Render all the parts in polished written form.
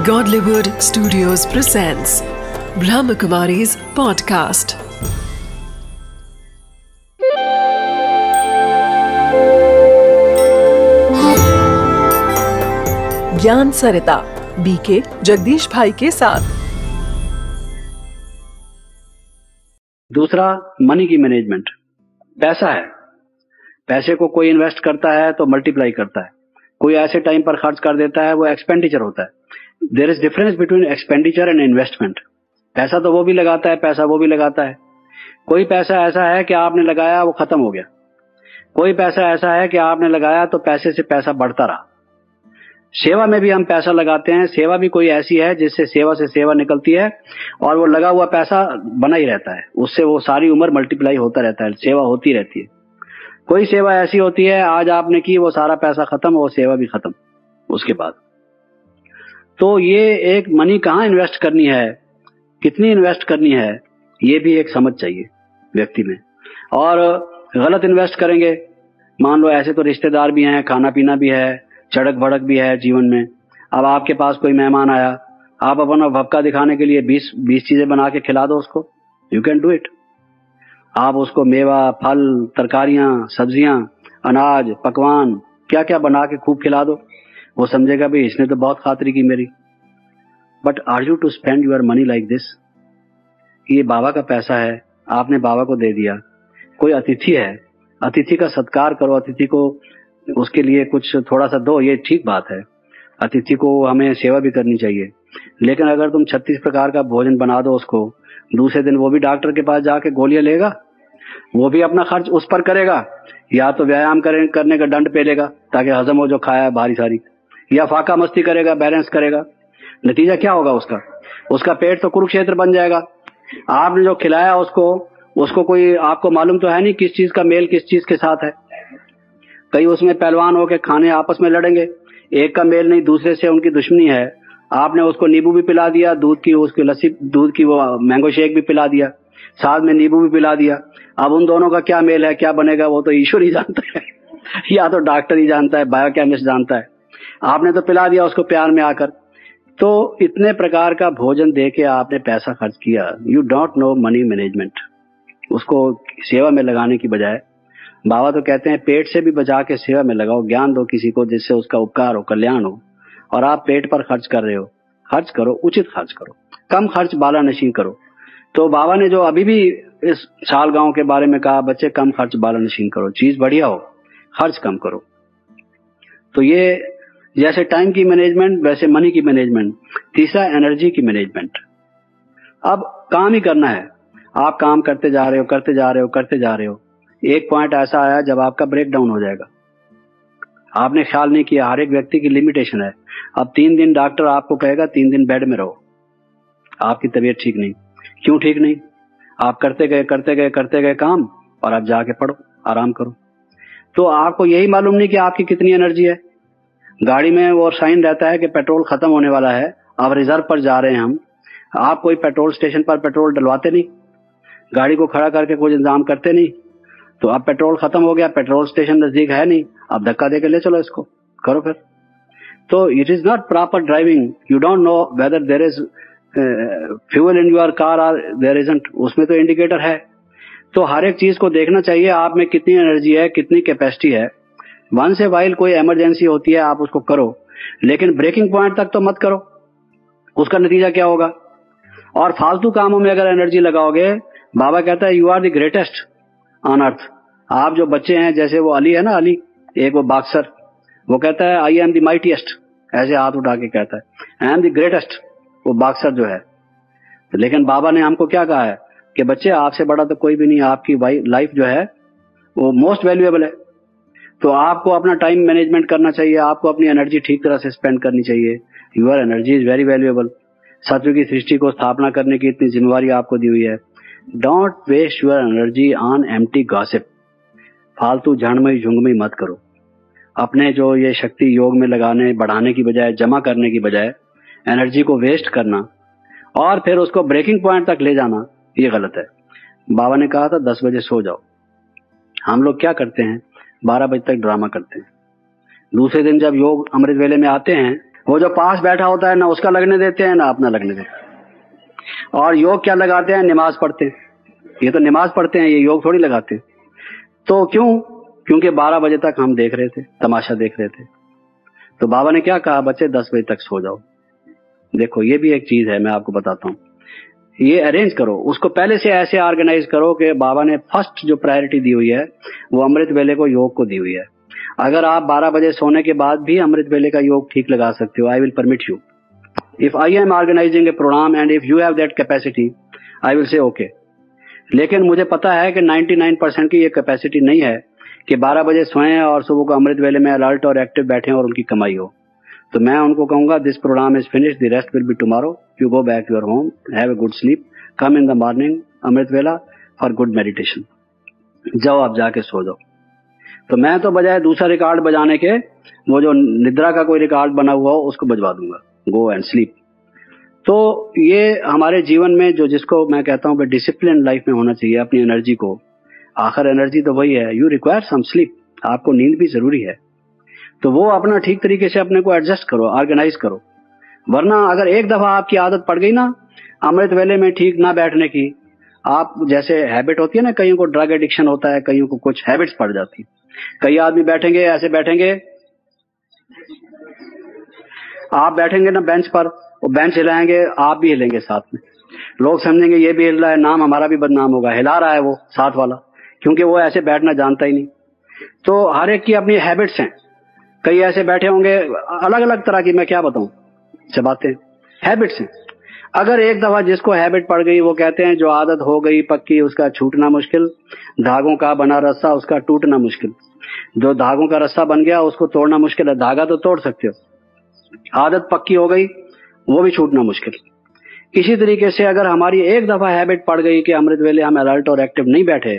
Godlywood Studios presents Brahmakumari's podcast. ज्ञान सरिता BK Jagdish भाई के साथ। दूसरा, मनी की मैनेजमेंट। पैसा है, पैसे को कोई इन्वेस्ट करता है तो मल्टीप्लाई करता है, कोई ऐसे टाइम पर खर्च कर देता है, वो एक्सपेंडिचर होता है। There is difference between expenditure and investment. पैसा तो वो भी लगाता है, पैसा वो भी लगाता है। कोई पैसा ऐसा है कि आपने लगाया वो खत्म हो गया, कोई पैसा ऐसा है कि आपने लगाया तो पैसे से पैसा बढ़ता रहा। सेवा में भी हम पैसा लगाते हैं, सेवा भी कोई ऐसी है जिससे सेवा से सेवा निकलती है और वो लगा हुआ पैसा बना ही रहता है, उससे वो सारी उम्र मल्टीप्लाई होता रहता है, सेवा होती रहती है। कोई सेवा ऐसी होती है आज आपने की, वो सारा पैसा खत्म, वो सेवा भी खत्म उसके बाद। तो ये एक मनी कहाँ इन्वेस्ट करनी है, कितनी इन्वेस्ट करनी है, ये भी एक समझ चाहिए व्यक्ति में। और गलत इन्वेस्ट करेंगे, मान लो ऐसे तो रिश्तेदार भी हैं, खाना पीना भी है, चड़क भड़क भी है जीवन में। अब आपके पास कोई मेहमान आया, आप अपना भपका दिखाने के लिए 20 चीजें बना के खिला दो उसको, यू कैन डू इट। आप उसको मेवा, फल, तरकारियां, सब्जियां, अनाज, पकवान क्या क्या बना के खूब खिला दो, वो समझेगा भाई इसने तो बहुत खातिरी की मेरी। But are you to spend your money like this? ये बाबा का पैसा है, आपने बाबा को दे दिया। कोई अतिथि है, अतिथि का सत्कार करो, अतिथि को उसके लिए कुछ थोड़ा सा दो, ये ठीक बात है। अतिथि को हमें सेवा भी करनी चाहिए। लेकिन अगर तुम 36 प्रकार का भोजन बना दो उसको, दूसरे दिन वो भी डॉक्टर के पास जाके गोलियां लेगा, वो भी अपना खर्च उस पर करेगा, या तो व्यायाम करने का दंड पे लेगा ताकि हजम हो जो खाया है भारी सारी, या फाका मस्ती करेगा, बैलेंस करेगा। नतीजा क्या होगा उसका पेट तो कुरुक्षेत्र बन जाएगा। आपने जो खिलाया उसको कोई आपको मालूम तो है नहीं किस चीज का मेल किस चीज के साथ है। कई उसमें पहलवान होके खाने आपस में लड़ेंगे, एक का मेल नहीं, दूसरे से उनकी दुश्मनी है। आपने उसको नींबू भी पिला दिया, दूध की उसकी लस्सी, दूध की वो मैंगो शेक भी पिला दिया, साथ में नींबू भी पिला दिया। अब उन दोनों का क्या मेल है, क्या बनेगा, वो तो ईश्वर ही जानता है या तो डॉक्टर ही जानता है, बायोकेमिस्ट जानता है। आपने तो पिला दिया उसको प्यार में आकर। तो इतने प्रकार का भोजन दे के आपने पैसा खर्च किया, you don't know money management. उसको सेवा में लगाने की बजाय, बाबा तो कहते हैं पेट से भी बचा के सेवा में लगाओ, ज्ञान दो किसी को जिससे उसका उपकार हो, कल्याण हो। और आप पेट पर खर्च कर रहे हो, खर्च करो, उचित खर्च करो, कम खर्च बाला नशीं करो। तो बाबा ने जो अभी भी इस साल गांव के बारे में कहा, बच्चे कम खर्च बाला नशीं करो, चीज बढ़िया हो, खर्च कम करो। तो ये जैसे टाइम की मैनेजमेंट वैसे मनी की मैनेजमेंट। तीसरा, एनर्जी की मैनेजमेंट। अब काम ही करना है, आप काम करते जा रहे हो, एक पॉइंट ऐसा आया जब आपका ब्रेक डाउन हो जाएगा। आपने ख्याल नहीं किया, हर एक व्यक्ति की लिमिटेशन है। अब 3 दिन डॉक्टर आपको कहेगा 3 दिन बेड में रहो, आपकी तबीयत ठीक नहीं। क्यों ठीक नहीं? आप करते गए काम, और आप जाके पढ़ो, आराम करो। तो आपको यही मालूम नहीं कि आपकी कितनी एनर्जी है। गाड़ी में वो साइन रहता है कि पेट्रोल खत्म होने वाला है, अब रिजर्व पर जा रहे हैं हम। आप कोई पेट्रोल स्टेशन पर पेट्रोल डलवाते नहीं, गाड़ी को खड़ा करके कुछ इंतजाम करते नहीं। तो अब पेट्रोल खत्म हो गया, पेट्रोल स्टेशन नजदीक है नहीं, अब धक्का देके ले चलो इसको, करो फिर। तो it is not proper driving. You don't know whether there is fuel in your car और देयर इजंट, उसमें तो इंडिकेटर है। तो हर एक चीज को देखना चाहिए, आप में कितनी एनर्जी है, कितनी कैपेसिटी है। वंस ए वाइल कोई इमरजेंसी होती है आप उसको करो, लेकिन ब्रेकिंग पॉइंट तक तो मत करो, उसका नतीजा क्या होगा। और फालतू कामों में अगर एनर्जी लगाओगे, बाबा कहता है you are the greatest on earth. आप जो बच्चे हैं, जैसे वो अली है ना, अली एक वो बॉक्सर, वो कहता है आई एम द माइटीएस्ट, ऐसे हाथ उठा के कहता है आई एम द ग्रेटेस्ट, वो बॉक्सर जो है। लेकिन बाबा ने हमको क्या कहा है कि बच्चे आपसे बड़ा तो कोई भी नहीं, आपकी लाइफ जो है वो मोस्ट वैल्यूएबल है। तो आपको अपना टाइम मैनेजमेंट करना चाहिए, आपको अपनी एनर्जी ठीक तरह से स्पेंड करनी चाहिए। Your energy is very valuable. सत्व की सृष्टि को स्थापना करने की इतनी जिम्मेवारी आपको दी हुई है। Don't waste your energy on empty gossip. फालतू झड़मई झुंगमई मत करो। अपने जो ये शक्ति योग में लगाने बढ़ाने की बजाय, जमा करने की बजाय एनर्जी को वेस्ट करना और फिर उसको ब्रेकिंग पॉइंट तक ले जाना, ये गलत है। बाबा ने कहा था 10 बजे सो जाओ। हम लोग क्या करते हैं, 12 बजे तक ड्रामा करते हैं। दूसरे दिन जब योग अमृत वेले में आते हैं वो जो पास बैठा होता है ना उसका लगने देते हैं ना अपना लगने देते हैं। और योग क्या लगाते हैं? नमाज पढ़ते हैं। ये तो नमाज पढ़ते हैं, ये योग थोड़ी लगाते हैं। तो क्यों? क्योंकि 12 बजे तक हम देख रहे थे, तमाशा देख रहे थे। तो बाबा ने क्या कहा? बच्चे 10 बजे तक सो जाओ। देखो ये भी एक चीज है, मैं आपको बताता हूँ। ये अरेंज करो, उसको पहले से ऐसे ऑर्गेनाइज करो कि बाबा ने फर्स्ट जो प्रायोरिटी दी हुई है वो अमृत वेले को, योग को दी हुई है। अगर आप 12 बजे सोने के बाद भी अमृत वेले का योग ठीक लगा सकते हो, I will permit you. If I am organizing a programme and if you have that capacity, I will say okay. लेकिन मुझे पता है कि 99% की ये कैपेसिटी नहीं है कि 12 बजे सोएं और सुबह को अमृत वेले में अलर्ट और एक्टिव बैठें और उनकी कमाई हो। तो मैं उनको कहूंगा, this programme is finish, the rest will be tomorrow, you go back your home, have a good sleep, come in the morning amrit vela for good meditation. जाओ आप जाके सो जाओ। तो मैं तो बजाय दूसरा रिकॉर्ड बजाने के, वो जो निद्रा का कोई रिकॉर्ड बना हुआ हो उसको बजवा दूंगा, गो एंड स्लीप। तो ये हमारे जीवन में जो, जिसको मैं कहता हूँ कि डिसिप्लिन लाइफ में होना चाहिए, अपनी एनर्जी को, आखिर एनर्जी तो वही है, यू रिक्वायर सम स्लीप, आपको नींद भी जरूरी है। तो वो अपना ठीक तरीके से अपने को एडजस्ट करो, ऑर्गेनाइज करो। वरना अगर एक दफा आपकी आदत पड़ गई ना अमृत वेले में ठीक ना बैठने की, आप जैसे हैबिट होती है ना, कईयों को ड्रग एडिक्शन होता है, कईयों को कुछ हैबिट्स पड़ जाती है। कई आदमी बैठेंगे, ऐसे बैठेंगे, आप बैठेंगे ना बेंच पर, वो बेंच हिलाएंगे, आप भी हिलेंगे साथ में। लोग समझेंगे ये भी हिल रहा है, नाम हमारा भी बदनाम होगा, हिला रहा है वो साथ वाला, क्योंकि वो ऐसे बैठना जानता ही नहीं। तो हर एक की अपनी हैबिट्स हैं। कई ऐसे बैठे होंगे, अलग अलग तरह की, मैं क्या बताऊं से बातें, हैबिट्स हैं। अगर एक दफा जिसको हैबिट पड़ गई, वो कहते हैं जो आदत हो गई पक्की उसका छूटना मुश्किल, धागों का बना रस्सा उसका टूटना मुश्किल। जो धागों का रस्सा बन गया उसको तोड़ना मुश्किल है, धागा तो तोड़ सकते हो, आदत पक्की हो गई वो भी छूटना मुश्किल। इसी तरीके से अगर हमारी एक दफा हैबिट पड़ गई कि अमृत वेले हम अलर्ट और एक्टिव नहीं बैठे,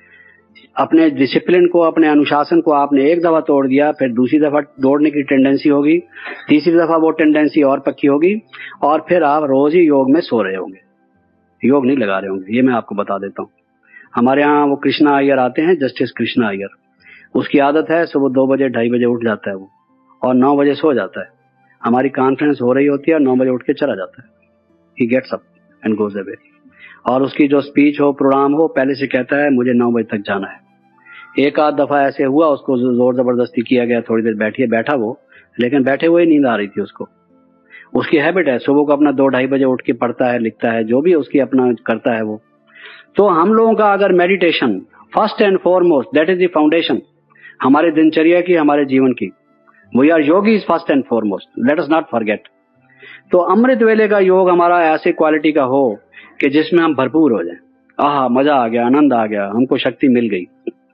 अपने डिसिप्लिन को, अपने अनुशासन को आपने एक दफा तोड़ दिया, फिर दूसरी दफा दौड़ने की टेंडेंसी होगी, तीसरी दफा वो टेंडेंसी और पक्की होगी, और फिर आप रोज ही योग में सो रहे होंगे, योग नहीं लगा रहे होंगे। ये मैं आपको बता देता हूँ। हमारे यहाँ वो कृष्णा अय्यर आते हैं, जस्टिस कृष्णा अय्यर, उसकी आदत है सुबह 2 बजे 2:30 बजे उठ जाता है वो, और 9 बजे सो जाता है। हमारी कॉन्फ्रेंस हो रही होती है और 9 बजे उठ के चला जाता है, he gets up and goes away. और उसकी जो स्पीच हो, प्रोग्राम हो, पहले से कहता है मुझे 9 बजे तक जाना है। एक आध दफा ऐसे हुआ, उसको जोर जबरदस्ती किया गया, थोड़ी देर बैठिए, बैठा वो, लेकिन बैठे हुए नींद आ रही थी उसको। उसकी हैबिट है, सुबह को अपना 2-2:30 बजे उठ के पढ़ता है, लिखता है, जो भी उसकी अपना करता है वो। तो हम लोगों का अगर meditation first and foremost, that is the foundation हमारे दिनचर्या की, हमारे जीवन की, we are yogi first and foremost, let us not forget. तो अमृत वेले का योग हमारा ऐसे क्वालिटी का हो कि जिसमें हम भरपूर हो जाएं, आहा मजा आ गया, आनंद आ गया, हमको शक्ति मिल गई,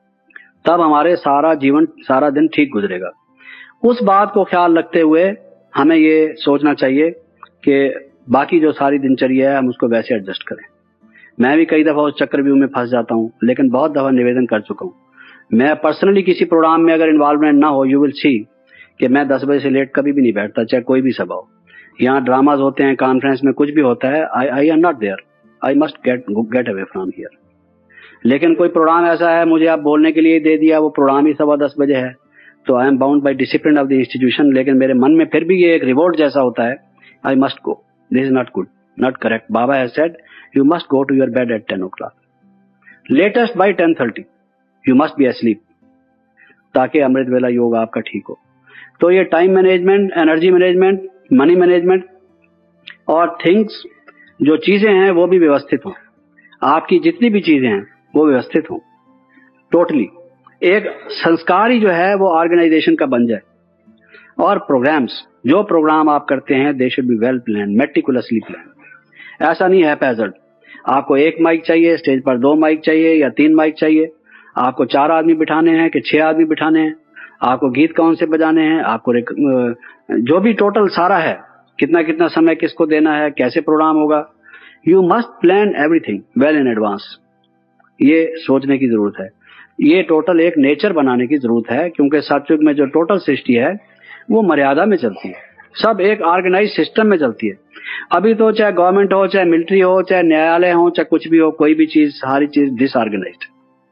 तब हमारे सारा जीवन, सारा दिन ठीक गुजरेगा। उस बात को ख्याल रखते हुए हमें ये सोचना चाहिए कि बाकी जो सारी दिनचर्या है हम उसको वैसे एडजस्ट करें। मैं भी कई दफा उस चक्रव्यूह में फंस जाता हूँ, लेकिन बहुत दफा निवेदन कर चुका हूँ। मैं पर्सनली किसी प्रोग्राम में अगर इन्वॉल्वमेंट ना हो, यू विल सी कि मैं 10 बजे से लेट कभी भी नहीं बैठता, चाहे कोई भी सभा हो। यहाँ ड्रामाज होते हैं, कॉन्फ्रेंस में कुछ भी होता है, I am not there, I must get away from here. लेकिन कोई प्रोग्राम ऐसा है मुझे आप बोलने के लिए दे दिया, वो प्रोग्राम ही 10:15 बजे है, तो I am bound by discipline of the institution, लेकिन मेरे मन में फिर भी ये एक रिवॉर्ड जैसा होता है, I must go, this is not good, not correct. Baba has said you must go to your bed at 10 o'clock, latest by 10:30 you must be asleep, ताकि अमृत वेला योग आपका ठीक हो। तो ये time management, energy management, money management और things, जो चीजें हैं वो भी व्यवस्थित हों, आपकी जितनी भी चीजें हैं वो व्यवस्थित हों, टोटली एक संस्कार ही जो है वो ऑर्गेनाइजेशन का बन जाए। और प्रोग्राम्स, जो प्रोग्राम आप करते हैं, they should be well plan, meticulously plan. ऐसा नहीं है हैज़र्ड, आपको 1 माइक चाहिए, स्टेज पर 2 माइक चाहिए या 3 माइक चाहिए, आपको 4 आदमी बिठाने हैं कि 6 आदमी बिठाने हैं, आपको गीत कौन से बजाने हैं, आपको जो भी टोटल सारा है, कितना कितना समय किसको देना है, कैसे प्रोग्राम होगा, you must plan everything well in advance. ये सोचने की जरूरत है, ये टोटल एक नेचर बनाने की जरूरत है, क्योंकि सतयुग में जो टोटल सृष्टि है वो मर्यादा में चलती है, सब एक ऑर्गेनाइज सिस्टम में चलती है। अभी तो चाहे गवर्नमेंट हो, चाहे मिलिट्री हो, चाहे न्यायालय हो, चाहे कुछ भी हो, कोई भी चीज, सारी चीज डिसऑर्गेनाइज्ड।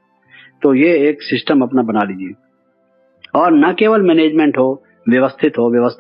तो ये एक सिस्टम अपना बना लीजिए, और न केवल मैनेजमेंट हो, व्यवस्थित हो, व्यवस्था हो,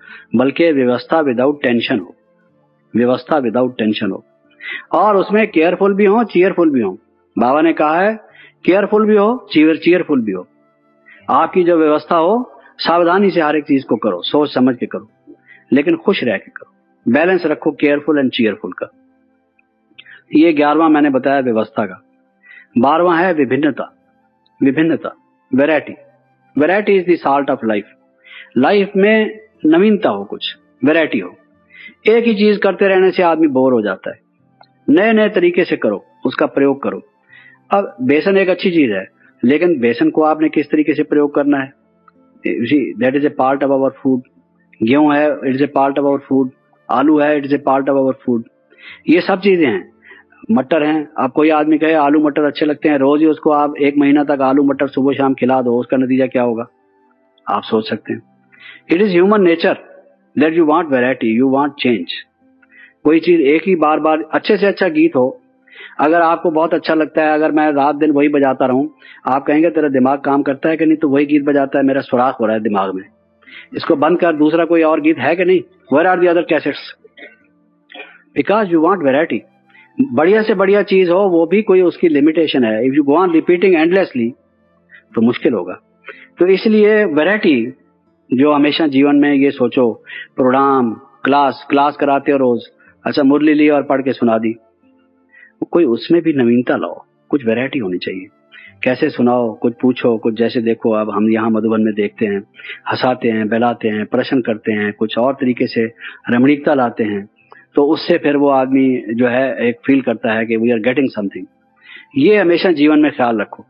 बल्कि व्यवस्था विदाउट टेंशन हो, व्यवस्था विदाउट टेंशन हो, और उसमें केयरफुल भी हो, चीयरफुल भी हो। बाबा ने कहा है केयरफुल भी हो, चीयरफुल भी हो। आपकी जो व्यवस्था हो, सावधानी से हर एक चीज को करो, सोच समझ के करो, लेकिन खुश रह के करो, बैलेंस रखो केयरफुल एंड चीयरफुल का। ये 11वां मैंने बताया व्यवस्था का। 12वां है विभिन्नता। विभिन्नता, variety. Variety is the salt of life. Life में नवीनता हो, कुछ वैरायटी हो। एक ही चीज करते रहने से आदमी बोर हो जाता है। नए नए तरीके से करो, उसका प्रयोग करो। अब बेसन एक अच्छी चीज है, लेकिन बेसन को आपने किस तरीके से प्रयोग करना है, that is a part of our food. गेहूं है, it is a part of our food. आलू है, it is a part of our food. ये सब चीजें हैं। मटर हैं, अब कोई आदमी कहे आलू मटर अच्छे लगते हैं, रोज ही उसको आप 1 महीना तक आलू मटर सुबह शाम खिला दो, उसका नतीजा क्या होगा आप सोच सकते हैं। It is human nature that you want variety, you want change. कोई चीज एक ही बार बार, अच्छे से अच्छा गीत हो, अगर आपको बहुत अच्छा लगता है, अगर मैं रात दिन वही बजाता रहूं, आप कहेंगे तेरा दिमाग काम करता है कि नहीं, तो वही गीत बजाता है, मेरा सुराख हो रहा है दिमाग में, इसको बंद कर, दूसरा कोई और गीत है कि नहीं, where are the other cassettes, because you want variety. बढ़िया से बढ़िया चीज हो, वो भी कोई उसकी लिमिटेशन है। If you go on repeating endlessly तो मुश्किल होगा। तो इसलिए वैरायटी, जो हमेशा जीवन में ये सोचो, प्रोग्राम, क्लास कराते हो रोज, अच्छा मुरली ली और पढ़ के सुना दी, कोई उसमें भी नवीनता लाओ, कुछ वैरायटी होनी चाहिए। कैसे सुनाओ, कुछ पूछो, कुछ जैसे देखो अब हम यहाँ मधुबन में देखते हैं, हंसाते हैं, बहलाते हैं, प्रश्न करते हैं, कुछ और तरीके से रमणीकता लाते हैं, तो उससे फिर वो आदमी जो है एक फील करता है कि वी आर गेटिंग समथिंग। ये हमेशा जीवन में ख्याल रखो।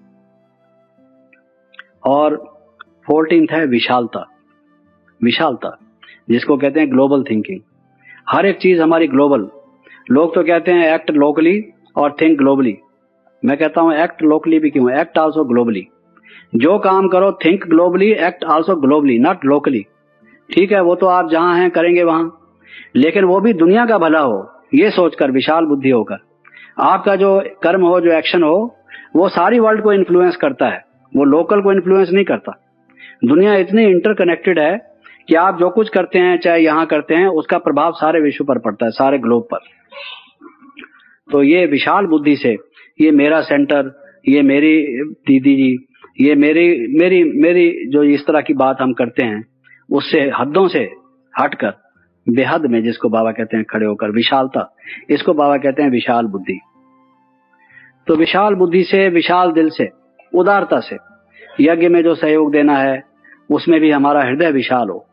और 14th है विशालता। विशालता जिसको कहते हैं ग्लोबल थिंकिंग। हर एक चीज हमारी ग्लोबल। लोग तो कहते हैं एक्ट लोकली और थिंक ग्लोबली। मैं कहता हूं एक्ट लोकली भी क्यों, एक्ट आल्सो ग्लोबली। जो काम करो think globally, act also globally, not locally. ठीक है, वो तो आप जहां हैं करेंगे वहां, लेकिन वो भी दुनिया का भला हो, ये सोचकर, विशाल बुद्धि होकर। आपका जो कर्म हो, जो एक्शन हो, वो सारी वर्ल्ड को इन्फ्लुएंस करता है, वो लोकल को इन्फ्लुएंस नहीं करता। दुनिया इतनी इंटरकनेक्टेड है कि आप जो कुछ करते हैं, चाहे यहां करते हैं, उसका प्रभाव सारे विश्व पर पड़ता है, सारे ग्लोब पर। तो ये विशाल बुद्धि से, ये मेरा सेंटर, ये मेरी दीदी जी, ये मेरी मेरी मेरी जो इस तरह की बात हम करते हैं, उससे हदों से हटकर बेहद में, जिसको बाबा कहते हैं खड़े होकर, विशालता, इसको बाबा कहते हैं विशाल बुद्धि। तो विशाल बुद्धि से, विशाल दिल से, उदारता से यज्ञ में जो सहयोग देना है, उसमें भी हमारा हृदय विशाल हो।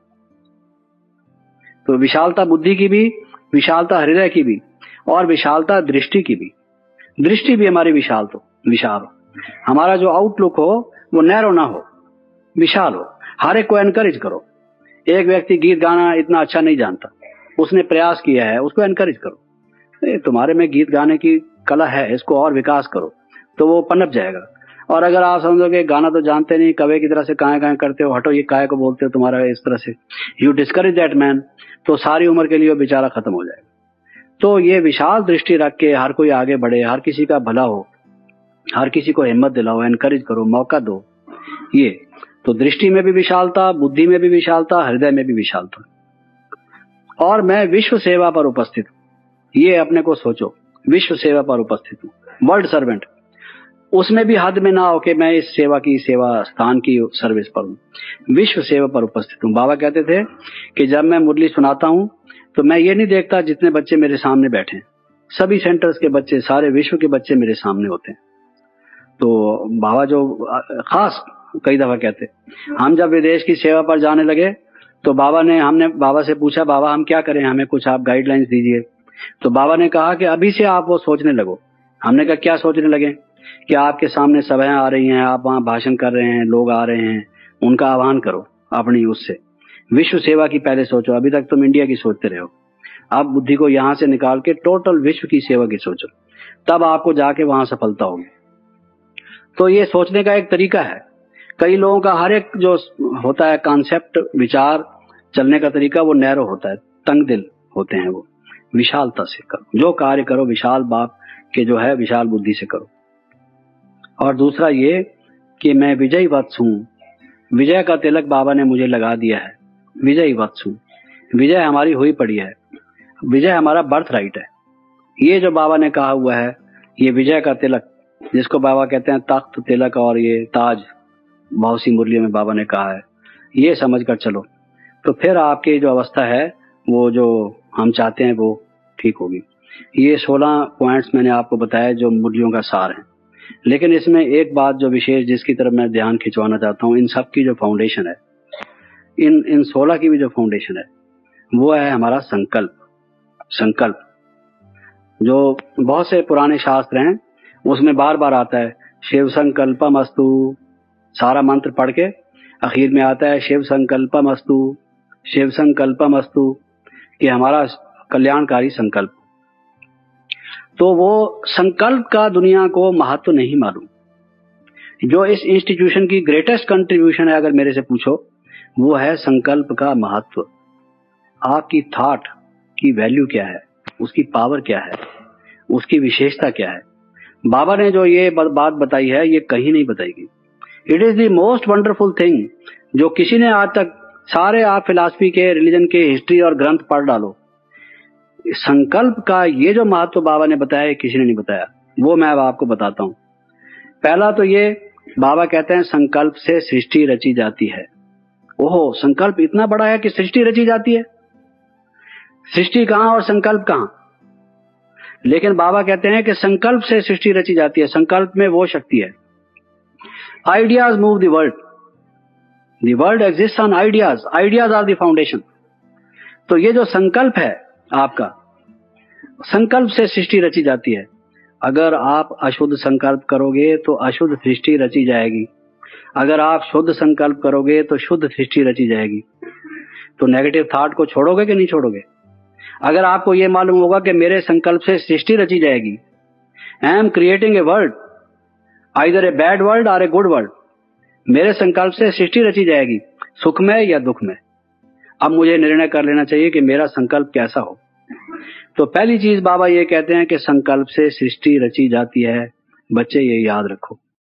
तो विशालता बुद्धि की भी, विशालता हृदय की भी, और विशालता दृष्टि की भी। दृष्टि भी हमारी विशाल हो। हमारा जो आउटलुक हो वो नैरो ना हो, विशाल हो। हर एक को एनकरेज करो। एक व्यक्ति गीत गाना इतना अच्छा नहीं जानता, उसने प्रयास किया है, उसको एनकरेज करो। तुम्हारे में गीत गाने की कला है, इसको और विकास करो, तो वो पनप जाएगा। और अगर आप समझोगे गाना तो जानते नहीं, कवे की तरह से काहे करते हो, हटो ये काहे को बोलते हो, तुम्हारा इस तरह से, यू डिस्करेज दैट मैन, तो सारी उम्र के लिए वो बेचारा खत्म हो जाएगा। तो ये विशाल दृष्टि रख के हर कोई आगे बढ़े, हर किसी का भला हो, हर किसी को हिम्मत दिलाओ, एनकरेज करो, मौका दो। ये तो दृष्टि में भी विशालता, बुद्धि में भी विशालता, हृदय में भी विशालता। और मैं विश्व सेवा पर उपस्थित हूं, ये अपने को सोचो, विश्व सेवा पर उपस्थित हूं, वर्ल्ड सर्वेंट। उसमें भी हद में ना हो कि मैं इस सेवा स्थान की सर्विस पर हूं, विश्व सेवा पर उपस्थित हूं। बाबा कहते थे कि जब मैं मुरली सुनाता हूं तो मैं ये नहीं देखता जितने बच्चे मेरे सामने बैठे हैं, सभी सेंटर्स के बच्चे, सारे विश्व के बच्चे मेरे सामने होते हैं। तो बाबा जो खास कई दफा कहते, हम जब विदेश की सेवा पर जाने लगे तो हमने बाबा से पूछा, बाबा हम क्या करें, हमें कुछ आप गाइडलाइंस दीजिए। तो बाबा ने कहा कि अभी से आप वो सोचने लगो। हमने कहा क्या सोचने लगे? कि आपके सामने सभाएं आ रही हैं, आप वहां भाषण कर रहे हैं, लोग आ रहे हैं, उनका आह्वान करो अपनी उससे। विश्व सेवा की पहले सोचो, अभी तक तुम इंडिया की सोचते रहे हो। आप बुद्धि को यहां से निकाल के टोटल विश्व की सेवा की सोचो, तब आपको जाके वहां सफलता होगी। तो ये सोचने का एक तरीका है। कई लोगों का हर एक जो होता है कॉन्सेप्ट, विचार, चलने का तरीका वो नैरो होता है, तंग दिल होते हैं वो। विशालता से करो, जो कार्य करो विशाल बाप के जो है विशाल बुद्धि से करो। और दूसरा ये कि मैं विजयी वत्स हूं, विजय का तिलक बाबा ने मुझे लगा दिया है, विजयी वत्सु। विजय हमारी हुई पड़ी है, विजय हमारा बर्थ राइट है। ये जो बाबा ने कहा हुआ है, ये विजय का तिलक, जिसको बाबा कहते हैं तख्त, तिलक और ये ताज, बहुत सी मुरलियों में बाबा ने कहा है, ये समझ कर चलो तो फिर आपकी जो अवस्था है वो जो हम चाहते हैं वो ठीक होगी। ये 16 पॉइंट्स मैंने आपको बताया जो मुरलियों का सार है। लेकिन इसमें एक बात जो विशेष जिसकी तरफ मैं ध्यान खिंचवाना चाहता हूँ, इन सब की जो फाउंडेशन है, इन 16 की भी जो फाउंडेशन है वो है हमारा संकल्प। संकल्प जो बहुत से पुराने शास्त्र हैं उसमें बार बार आता है, शिव संकल्पमस्तु, सारा मंत्र पढ़ के आखिर में आता है शिव संकल्पमस्तु, शिव संकल्पमस्तु, कि हमारा कल्याणकारी संकल्प। तो वो संकल्प का दुनिया को महत्व नहीं मालूम। जो इस इंस्टीट्यूशन की ग्रेटेस्ट कंट्रीब्यूशन है अगर मेरे से पूछो, वो है संकल्प का महत्व। आपकी थॉट की वैल्यू क्या है, उसकी पावर क्या है, उसकी विशेषता क्या है। बाबा ने जो ये बात बताई है ये कहीं नहीं बताएगी। It is the most wonderful thing जो किसी ने आज तक, सारे आप फिलॉसफी के, रिलीजन के, हिस्ट्री और ग्रंथ पढ़ डालो, संकल्प का ये जो महत्व बाबा ने बताया किसी ने नहीं बताया। वो मैं अब आपको बताता हूं। पहला तो ये, बाबा कहते हैं संकल्प से सृष्टि रची जाती है। ओहो, संकल्प इतना बड़ा है कि सृष्टि रची जाती है। सृष्टि कहां और संकल्प कहां? लेकिन बाबा कहते हैं कि संकल्प से सृष्टि रची जाती है। संकल्प में वो शक्ति है, ideas move the world, the world exist on ideas, ideas are the foundation. तो ये जो संकल्प है आपका, संकल्प से सृष्टि रची जाती है। अगर आप अशुद्ध संकल्प करोगे तो अशुद्ध सृष्टि रची जाएगी, अगर आप शुद्ध संकल्प करोगे तो शुद्ध सृष्टि रची जाएगी। तो नेगेटिव थॉट को छोड़ोगे कि नहीं छोड़ोगे? अगर आपको यह मालूम होगा कि मेरे संकल्प से सृष्टि रची जाएगी, I am creating a world, either a bad world और ए गुड वर्ल्ड, मेरे संकल्प से सृष्टि रची जाएगी, सुखमय या दुखमय। अब मुझे निर्णय कर लेना चाहिए कि मेरा संकल्प कैसा हो। तो पहली चीज बाबा ये कहते हैं कि संकल्प से सृष्टि रची जाती है। बच्चे ये याद रखो।